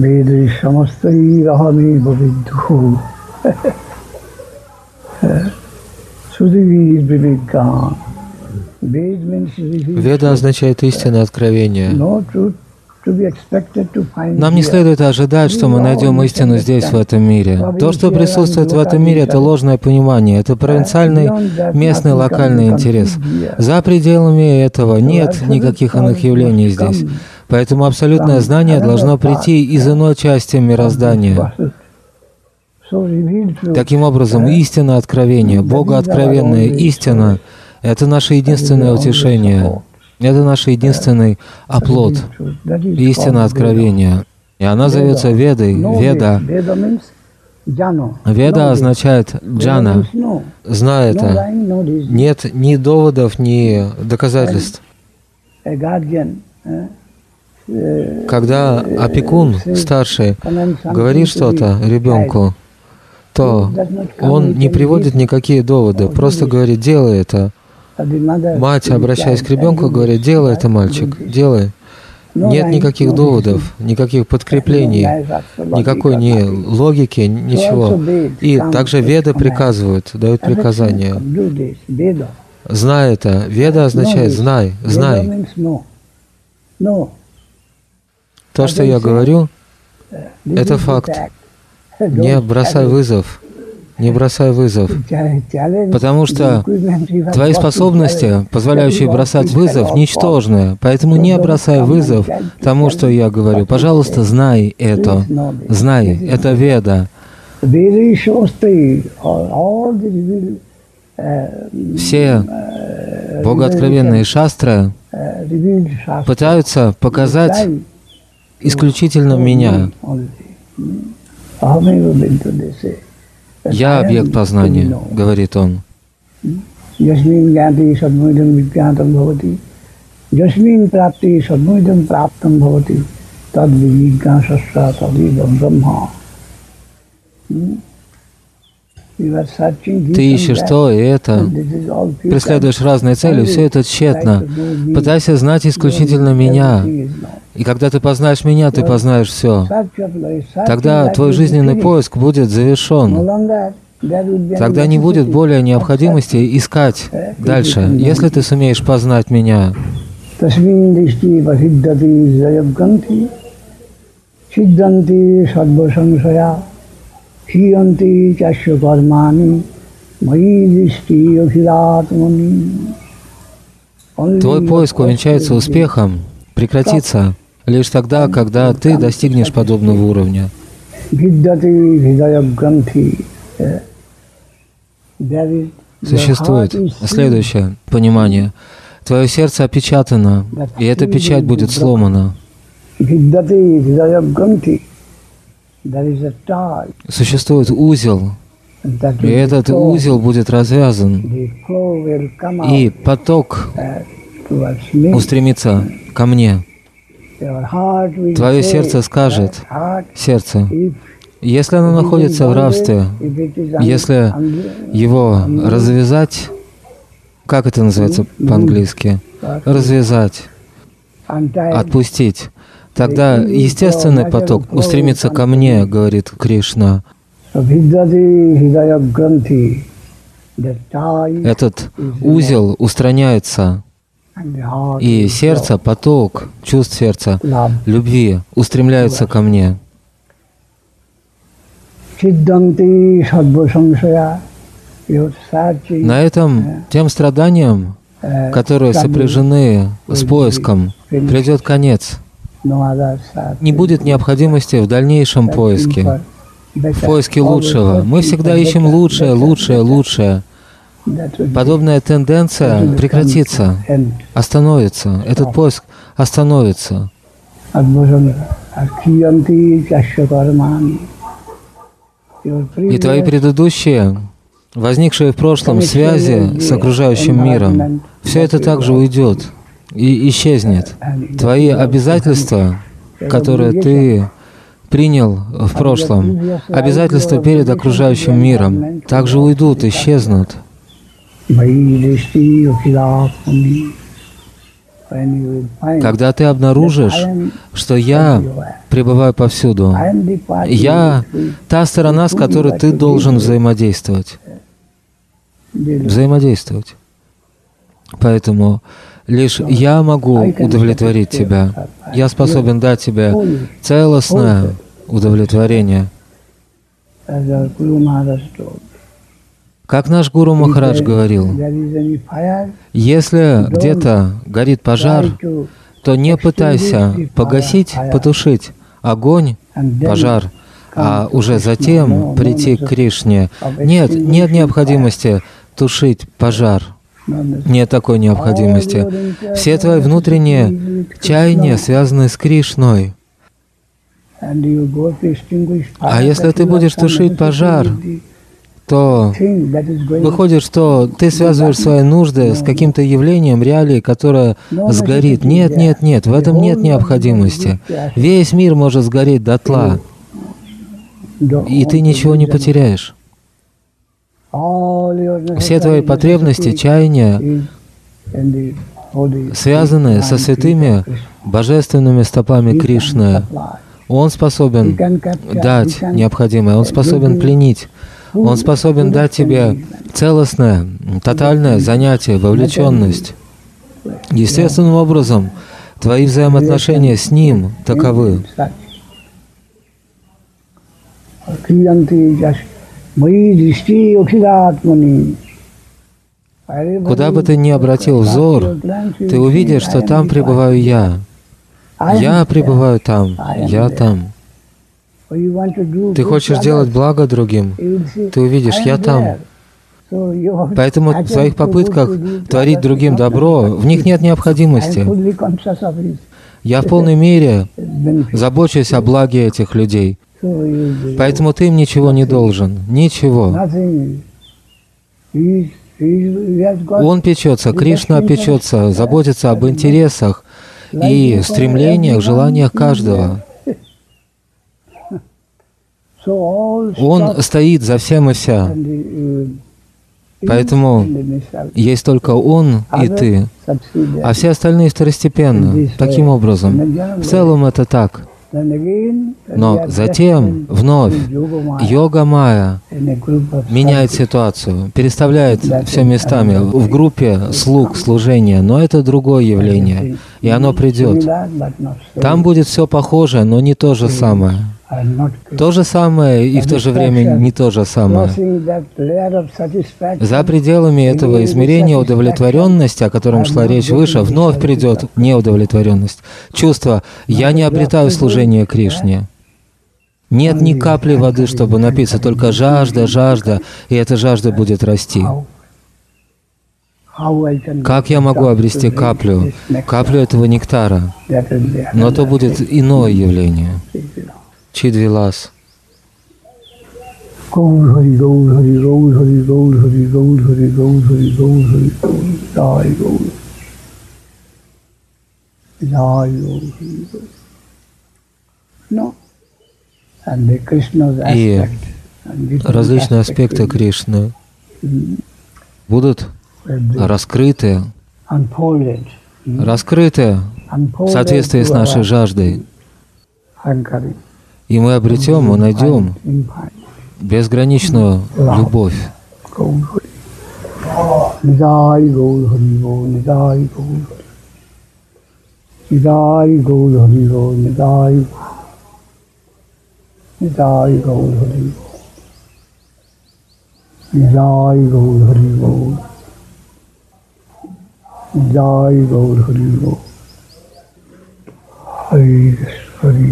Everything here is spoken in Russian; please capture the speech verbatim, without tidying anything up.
Веда означает истинное откровение. Нам не следует ожидать, что мы найдем истину здесь, в этом мире. То, что присутствует в этом мире, это ложное понимание, это провинциальный, местный, локальный интерес. За пределами этого нет никаких иных явлений здесь. Поэтому абсолютное знание должно прийти из иной части мироздания. Таким образом, истина откровения, богооткровенная истина — это наше единственное утешение. Это наш единственный оплот, истина откровения. И она зовется Ведой, Веда. Веда означает джана, знай это. Нет ни доводов, ни доказательств. Когда опекун старший говорит что-то ребенку, то он не приводит никакие доводы, просто говорит: делай это. Мать, обращаясь к ребенку, говорит: делай это, мальчик, делай. Нет никаких доводов, никаких подкреплений, никакой ни логики, ничего. И также Веды приказывают, дают приказания. Знай это. Веда означает знай, знай. То, что я говорю, это факт. Не бросай вызов. Не бросай вызов, потому что твои способности, позволяющие бросать вызов, ничтожны. Поэтому не бросай вызов тому, что я говорю. Пожалуйста, знай это. Знай, это Веда. Все богооткровенные шастры пытаются показать исключительно меня. «Я объект познания», — говорит он. Ты ищешь то и это, преследуешь разные цели, все это тщетно. Пытайся знать исключительно меня. И когда ты познаешь меня, ты познаешь все. Тогда твой жизненный поиск будет завершен. Тогда не будет более необходимости искать дальше, если ты сумеешь познать меня. Твой поиск увенчается успехом, прекратится лишь тогда, когда ты достигнешь подобного уровня. Существует следующее понимание. Твое сердце опечатано, и эта печать будет сломана. Существует узел, и этот узел будет развязан, и поток устремится ко мне. Твое сердце скажет, сердце, если оно находится в рабстве, если его развязать, как это называется по-английски? Развязать, отпустить. Тогда естественный поток устремится ко мне, говорит Кришна. Этот узел устраняется, и сердце, поток, чувств сердца, любви устремляется ко мне. На этом тем страданиям, которые сопряжены с поиском, придет конец. Не будет необходимости в дальнейшем поиске, в поиске лучшего. Мы всегда ищем лучшее, лучшее, лучшее. Подобная тенденция прекратится, остановится. Этот поиск остановится. И твои предыдущие, возникшие в прошлом связи с окружающим миром, все это также уйдет и исчезнет. Твои обязательства, которые ты принял в прошлом, обязательства перед окружающим миром, также уйдут, исчезнут. Когда ты обнаружишь, что я пребываю повсюду, я та сторона, с которой ты должен взаимодействовать. Взаимодействовать. Поэтому лишь я могу удовлетворить тебя. Я способен дать тебе целостное удовлетворение. Как наш Гуру Махарадж говорил, если где-то горит пожар, то не пытайся погасить, потушить огонь, пожар, а уже затем прийти к Кришне. Нет, нет необходимости тушить пожар. Нет такой необходимости. Все твои внутренние чаяния связаны с Кришной. А если ты будешь тушить пожар, то выходит, что ты связываешь свои нужды с каким-то явлением, реалией, которое сгорит. Нет, нет, нет, в этом нет необходимости. Весь мир может сгореть дотла, и ты ничего не потеряешь. Все твои потребности, чаяния связаны со святыми божественными стопами Кришны. Он способен дать необходимое, Он способен пленить. Он способен дать тебе целостное, тотальное занятие, вовлеченность. Естественным образом, твои взаимоотношения с Ним таковы. Куда бы ты ни обратил взор, ты увидишь, что там пребываю Я. Я пребываю там, Я там. Ты хочешь делать благо другим, ты увидишь, я там. Поэтому в своих попытках творить другим добро, в них нет необходимости. Я в полной мере забочусь о благе этих людей. Поэтому ты им ничего не должен. Ничего. Он печется, Кришна печется, заботится об интересах и стремлениях, желаниях каждого. Он стоит за всем и вся. Поэтому есть только Он и ты, а все остальные второстепенны. Таким образом, в целом это так. Но затем вновь йога-майя меняет ситуацию, переставляет все местами в группе слуг, служения, но это другое явление, и оно придет. Там будет все похоже, но не то же самое. То же самое и в то же время не то же самое. За пределами этого измерения удовлетворенности, о котором шла речь выше, вновь придет неудовлетворенность. Чувство «я не обретаю служение Кришне». Нет ни капли воды, чтобы напиться, только жажда, жажда, и эта жажда будет расти. Как я могу обрести каплю, каплю этого нектара? Но то будет иное явление. Чидвилас. Gaur Hari, Gaur Hari, Gaur Hari, Gaur Hari, Gaur Hari, Gaur Hari, Gaur Hari, Jai Gaur. Jai Gaur Hari, Gaur. No. And the Krishna's aspect. И различные аспекты Кришны будут раскрыты, раскрыты в соответствии с нашей жаждой. И мы обретем, мы найдем безграничную любовь. Hare